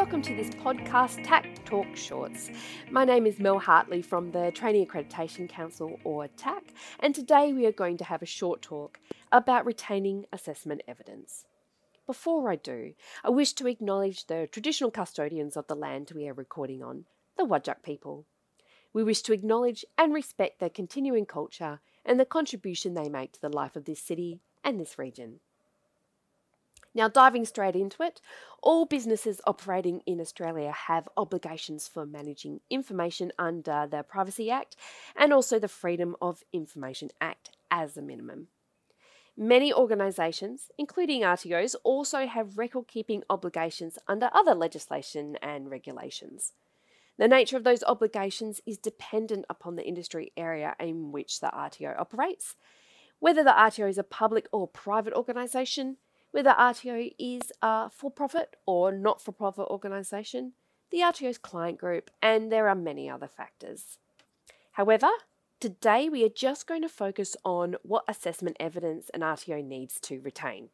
welcome to this podcast, TAC Talk Shorts. My name is Mel Hartley from the Training Accreditation Council, or TAC, and today we are going to have a short talk about retaining assessment evidence. Before I do, I wish to acknowledge the traditional custodians of the land we are recording on, the Whadjuk people. We wish to acknowledge and respect their continuing culture and the contribution they make to the life of this city and this region. Now, diving straight into it, all businesses operating in Australia have obligations for managing information under the Privacy Act and also the Freedom of Information Act as a minimum. Many organisations, including RTOs, also have record-keeping obligations under other legislation and regulations. The nature of those obligations is dependent upon the industry area in which the RTO operates, whether the RTO is a public or private organisation, whether RTO is a for-profit or not-for-profit organisation, the RTO's client group, and there are many other factors. However, today we are just going to focus on what assessment evidence an RTO needs to retain.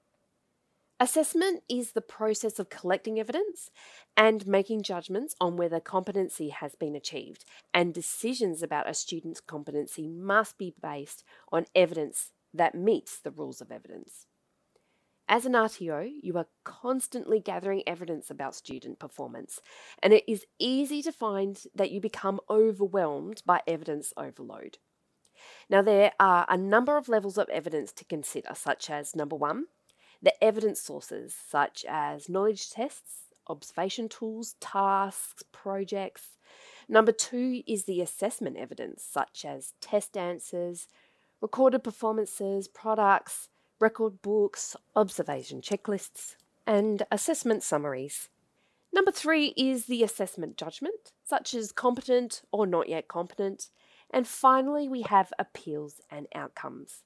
Assessment is the process of collecting evidence and making judgments on whether competency has been achieved, and decisions about a student's competency must be based on evidence that meets the rules of evidence. As an RTO, you are constantly gathering evidence about student performance, and it is easy to find that you become overwhelmed by evidence overload. Now, there are a number of levels of evidence to consider, such as number one, the evidence sources, such as knowledge tests, observation tools, tasks, projects. Number two is the assessment evidence, such as test answers, recorded performances, products, record books, observation checklists, and assessment summaries. Number three is the assessment judgment, such as competent or not yet competent. And finally, we have appeals and outcomes.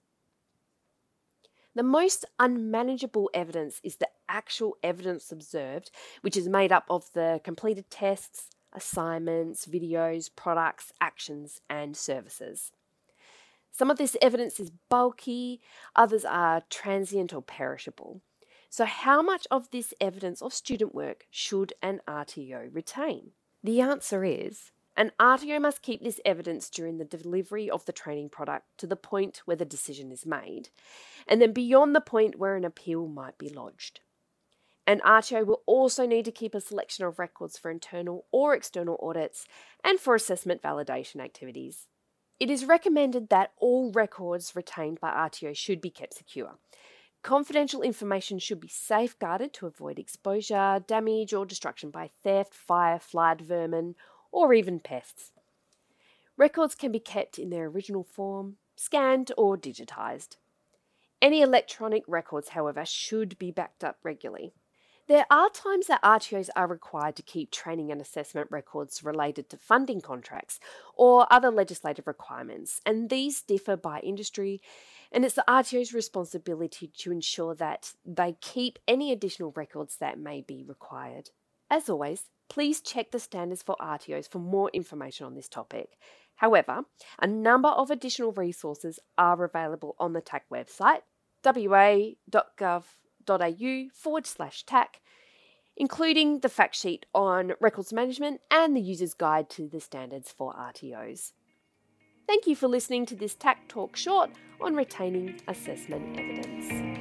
The most unmanageable evidence is the actual evidence observed, which is made up of the completed tests, assignments, videos, products, actions, and services. Some of this evidence is bulky, others are transient or perishable. So how much of this evidence of student work should an RTO retain? The answer is, an RTO must keep this evidence during the delivery of the training product to the point where the decision is made, and then beyond the point where an appeal might be lodged. An RTO will also need to keep a selection of records for internal or external audits and for assessment validation activities. It is recommended that all records retained by RTO should be kept secure. Confidential information should be safeguarded to avoid exposure, damage, or destruction by theft, fire, flood, vermin, or even pests. Records can be kept in their original form, scanned, or digitised. Any electronic records, however, should be backed up regularly. There are times that RTOs are required to keep training and assessment records related to funding contracts or other legislative requirements, and these differ by industry, and it's the RTO's responsibility to ensure that they keep any additional records that may be required. As always, please check the standards for RTOs for more information on this topic. However, a number of additional resources are available on the TAC website, wa.gov.au/TAC, including the fact sheet on records management and the user's guide to the standards for RTOs. Thank you for listening to this TAC Talk Short on retaining assessment evidence.